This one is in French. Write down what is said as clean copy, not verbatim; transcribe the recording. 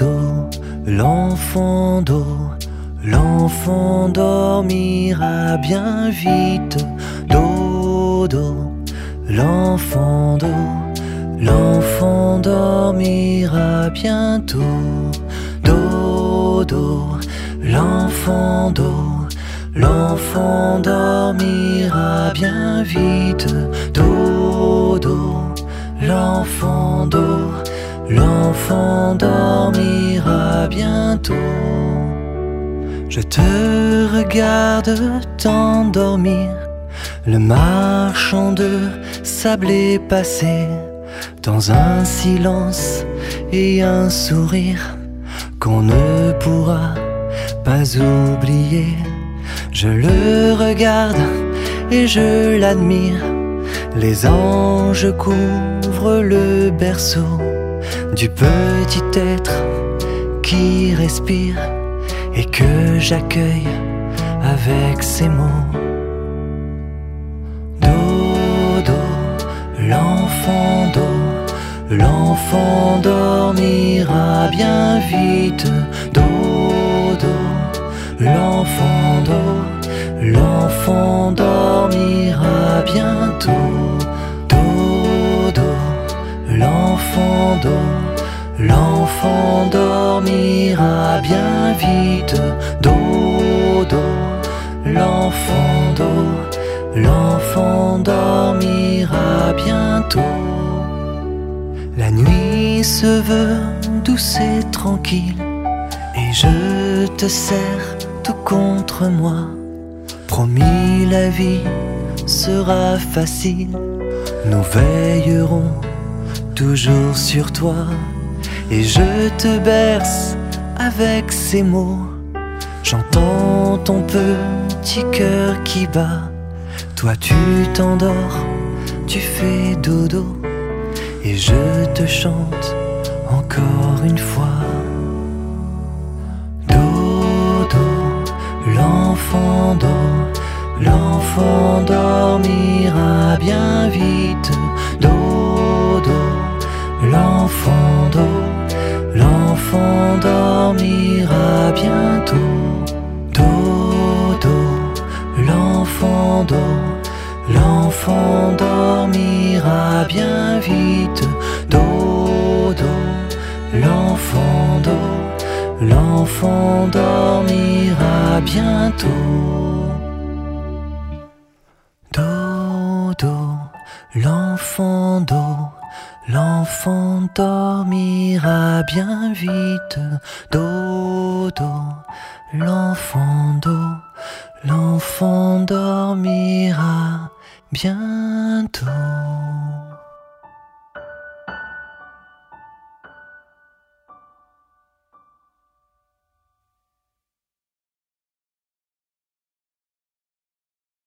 Dodo, l'enfant dormira bien vite. Dodo, l'enfant dormira bientôt. Dodo, l'enfant dormira bien vite. Dodo, l'enfant dormira bientôt. Je te regarde t'endormir, le marchand de sable est passé, dans un silence et un sourire qu'on ne pourra pas oublier. Je le regarde et je l'admire, les anges couvrent le berceau du petit être qui respire et que j'accueille avec ces mots. Dodo, l'enfant dormira bien vite. Dodo, l'enfant dormira bientôt. Dodo, l'enfant dormira bien vite. Dodo, l'enfant dormira bientôt. La nuit se veut douce et tranquille, et je te serre tout contre moi. Promis, la vie sera facile, nous veillerons toujours sur toi. Et je te berce avec ces mots, j'entends ton petit cœur qui bat. Toi tu t'endors, tu fais dodo, et je te chante encore une fois. Dodo, l'enfant dormira bien vite. Dodo, l'enfant dormira bientôt. Dodo, l'enfant dormira bien vite. Dodo, l'enfant dormira bientôt. Dodo, l'enfant dormira bien vite. Dodo, l'enfant dormira bientôt.